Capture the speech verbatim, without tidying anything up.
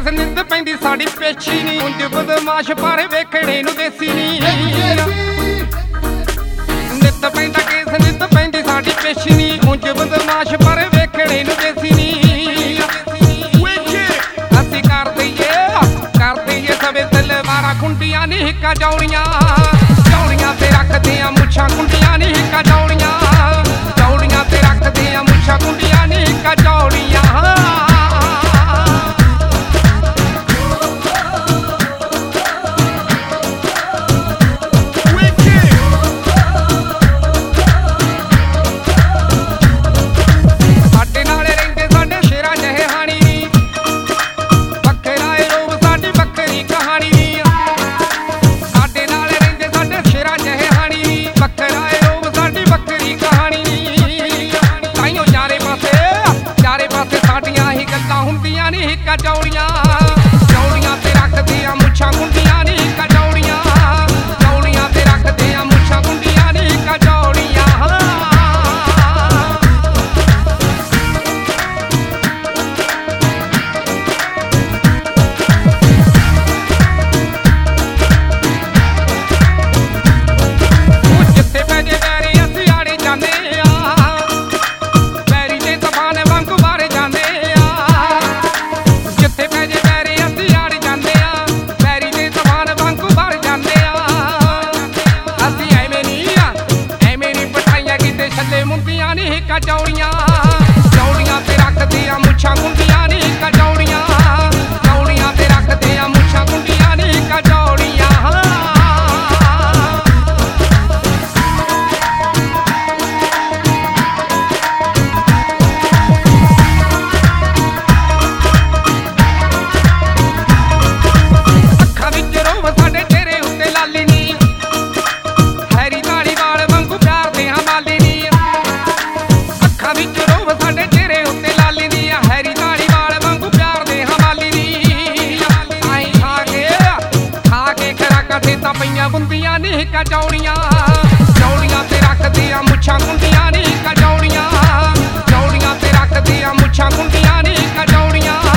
ਨਿੰਦ ਪੈਂਦੀ ਸਾਡੀ ਪੇਛੀ ਨੀ ਉਂਝ ਬਦਮਾਸ਼ ਪਰ ਵੇਖਣੇ ਨੂੰ ਦੇਸੀ ਨੀ ਨਿੱਤ ਪੈਂਦਾ ਕੇਸ ਨਿੰਦ ਪੈਂਦੀ ਸਾਡੀ ਪੇਛੀ ਨੀ ਉਂਝ ਬਦਮਾਸ਼ ਪਰ ਵੇਖਣੇ ਨੂੰ ਦੇਸੀ ਨੀ ਅਸੀਂ ਕਰ ਦਈਏ ਕਰ ਦਈਏ ਸਵੇ ਤਲਵਾਰਾਂ ਖੁੰਡੀਆਂ ਨੀ ਹਿੱਕਾਂ ਜੌੜੀਆਂ ਜੌੜੀਆਂ ਤੇ ਰੱਖਦੇ ਆ ਮੁੱਛਾਂ ਕੁੰਡੀਆਂ ਨੀ ਹਿੱਕਾਂ ਜੌੜੀਆਂ ਜੌੜੀਆਂ ਤੇ ਰੱਖਦੇ ਆ ਮੁੱਛਾਂ ਕੁੰਡੀਆਂ ਨੀ ਹਿੱਕਾਂ ਜੌੜੀਆਂ ਹਿੱਕਾਂ ਜੌੜੀਆਂ ਜੌੜੀਆਂ ਤੇ ਰੱਖਦੇ ਆ ਮੁੱਛਾਂ ਗੁੰਡੀਆਂ ਨੀ ਹਿੱਕਾਂ ਜੌੜੀਆਂ ਜੌੜੀਆਂ ਤੇ ਰੱਖਦੇ ਆ ਮੁੱਛਾਂ ਗੁੰਡੀਆਂ ਨੀ ਹਿੱਕਾਂ ਜੌੜੀਆਂ ਉਹ ਜਿੱਥੇ ਪੈ ਜੇ ਵੈਰੀ ਅਸੀਂ ਆੜੇ ਜਾਂਦੇ ਆ ਵੈਰੀ ਦੇ ਤੂਫਾਨ ਵਾਂਗੂ ਬਾਰੇ ਜਾਂਦੇ ਮੁੰਡੀਆਂ ਨੀ ਹਿੱਕਾਂ ਜੌੜੀਆਂ ਜੌੜੀਆਂ ਤੇ ਰੱਖਦੇ ਆ ਮੁੱਛਾਂ ਗੁੰਡੀਆਂ ਨੀ ਹਿੱਕਾਂ ਜੌੜੀਆਂ ਜੌੜੀਆਂ ਤੇ ਰੱਖਦੇ ਆ ਮੁੱਛਾਂ ਗੁੰਡੀਆਂ ਨੀ ਹਿੱਕਾਂ ਜੌੜੀਆਂ ਅੱਖਾਂ ਵਿੱਚ ਰੋਹ ਸਾਡੇ ਤੇਰੇ ਉੱਤੇ ਲਾਲੀ ਨੀ ਹੈਰੀ ਧਾਲੀਵਾਲ ਵਾਂਗੂ ਪਿਆਰ ਦੇ ਹਾਂ ਮਾਲੀ ਨੀ ਅੱਖਾਂ ਵਿੱਚ ਰੋਹ ਸਾਡੇ ਚਿਹਰੇ ਉੱਤੇ ਲਾਲੀ ਦੀ ਆ ਹੈਰੀ ਧਾਲੀਵਾਲ ਵਾਂਗੂ ਪਿਆਰ ਦੇ ਹਵਾਲੀ ਦੀ ਆਈ ਖਾ ਕੇ ਖਾ ਕੇ ਖਰਾਕਾਂ ਤੇ ਤਾਂ ਪਈਆਂ ਬੁੰਦੀਆਂ ਨੀ ਹਿੱਕਾਂ ਜੌੜੀਆਂ ਜੌੜੀਆਂ ਤੇ ਰੱਖਦੇ ਆ ਮੁੱਛਾਂ ਗੁੰਡੀਆਂ ਨੀ ਹਿੱਕਾਂ ਜੌੜੀਆਂ ਜੌੜੀਆਂ ਤੇ ਰੱਖਦੇ ਆ ਮੁੱਛਾਂ ਗੁੰਡੀਆਂ ਨੀ ਹਿੱਕਾਂ ਜੌੜੀਆਂ